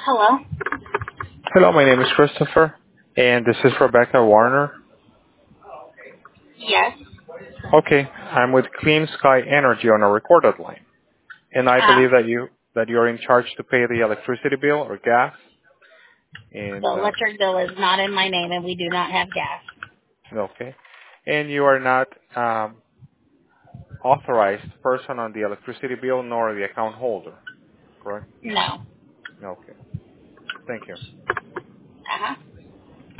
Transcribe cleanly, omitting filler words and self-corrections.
Hello? Hello, my name is Christopher, and this is Rebecca Warner. Yes. Okay, I'm with Clean Sky Energy on a recorded line, and I Uh, believe that you're in charge to pay the electricity bill or gas. the And electric bill is not in my name and we do not have gas. okay, and you are not authorized person on the electricity bill nor the account holder, correct? No. Okay, thank you.